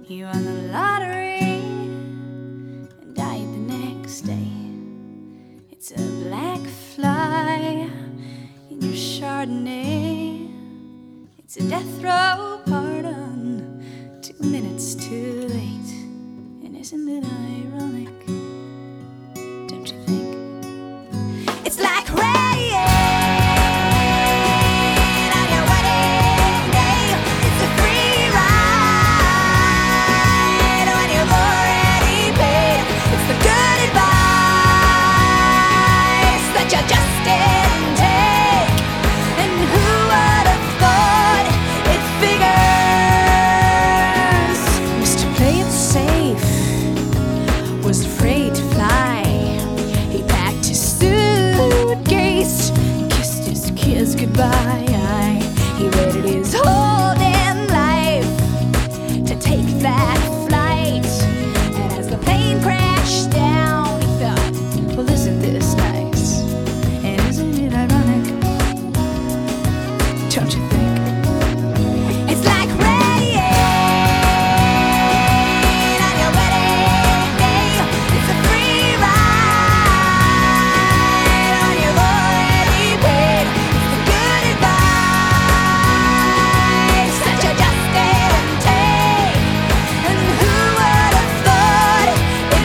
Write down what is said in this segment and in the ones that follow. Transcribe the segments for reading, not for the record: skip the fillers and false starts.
You won the lottery and died the next day. It's a black fly in your Chardonnay. It's a death row pardon, 2 minutes too late. And isn't it ironic? Don't you think? It's like rain on your wedding day. It's a free ride when you've already paid. It's the good advice that you just didn't take. And who would have thought it figures? Mr. Play It Safe was afraid to fly. He packed his suitcase, kissed his kids goodbye. He waited his whole damn life to take that flight. And as the plane crashed down, he thought, well, isn't this nice? And isn't it ironic? Don't you think? It's like rain on your wedding day. It's a free ride when you've already paid. It's the good advice that you just didn't take. And who would have thought it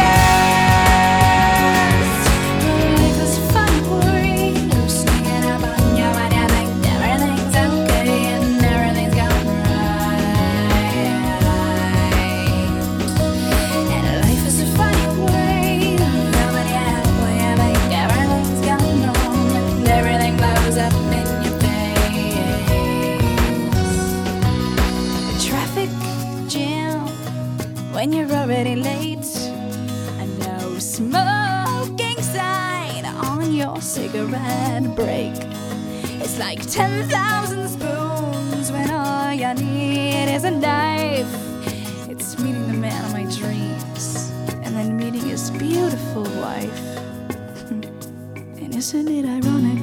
figures? Life is fun for you, sneaking up on you when you think everything's okay and everything's going right. And life is a funny way, nobody halfway, I think everything's gone wrong and everything blows up in your face. A traffic jam when you're already late. A no smoking sign on your cigarette break. It's like 10,000 spoons when all you need is a knife. It's meeting the man of my dreams and then meeting his beautiful wife. And isn't it ironic?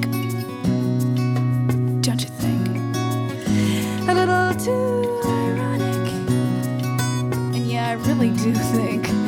Don't you think? A little too ironic. And yeah, I really do think